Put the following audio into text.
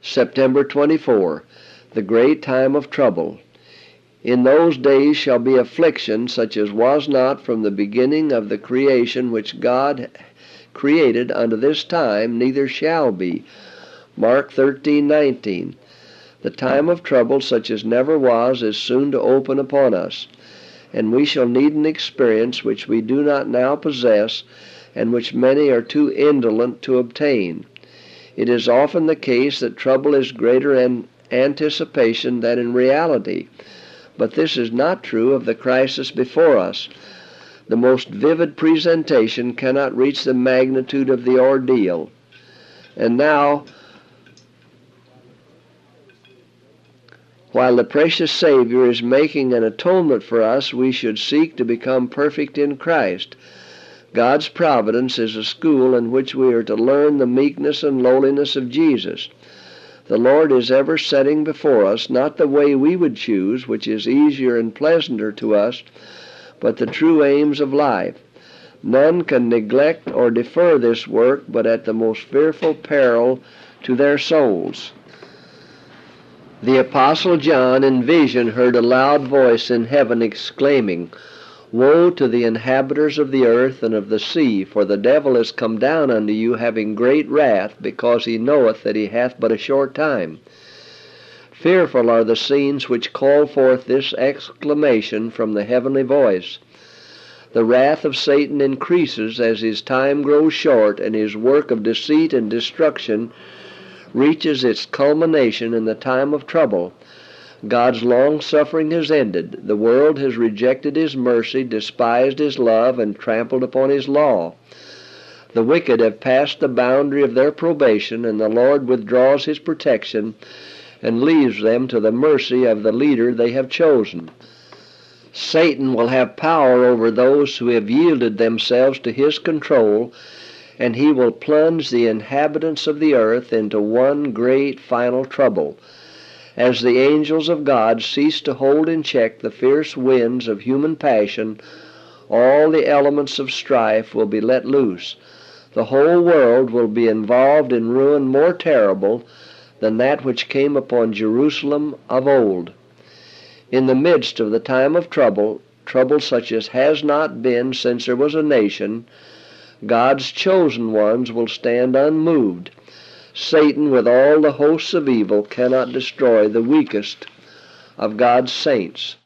September 24, the great time of trouble. In those days shall be affliction such as was not from the beginning of the creation which God created unto this time, neither shall be. Mark 13:19. The time of trouble such as never was is soon to open upon us, and we shall need an experience which we do not now possess, and which many are too indolent to obtain. It is often the case that trouble is greater in anticipation than in reality, but this is not true of the crisis before us. The most vivid presentation cannot reach the magnitude of the ordeal. And now, while the precious Savior is making an atonement for us, we should seek to become perfect in Christ. God's providence is a school in which we are to learn the meekness and lowliness of Jesus. The Lord is ever setting before us not the way we would choose, which is easier and pleasanter to us, but the true aims of life. None can neglect or defer this work, but at the most fearful peril to their souls. The Apostle John in vision heard a loud voice in heaven exclaiming, Woe to the inhabitants of the earth and of the sea, for the devil is come down unto you, having great wrath, because he knoweth that he hath but a short time. Fearful are the scenes which call forth this exclamation from the heavenly voice. The wrath of Satan increases as his time grows short, and his work of deceit and destruction reaches its culmination in the time of trouble. God's long-suffering has ended. The world has rejected his mercy, despised his love, and trampled upon his law. The wicked have passed the boundary of their probation, and the Lord withdraws his protection and leaves them to the mercy of the leader they have chosen. Satan will have power over those who have yielded themselves to his control, and he will plunge the inhabitants of the earth into one great final trouble. As the angels of God cease to hold in check the fierce winds of human passion, all the elements of strife will be let loose. The whole world will be involved in ruin more terrible than that which came upon Jerusalem of old. In the midst of the time of trouble, trouble such as has not been since there was a nation, God's chosen ones will stand unmoved. Satan, with all the hosts of evil, cannot destroy the weakest of God's saints.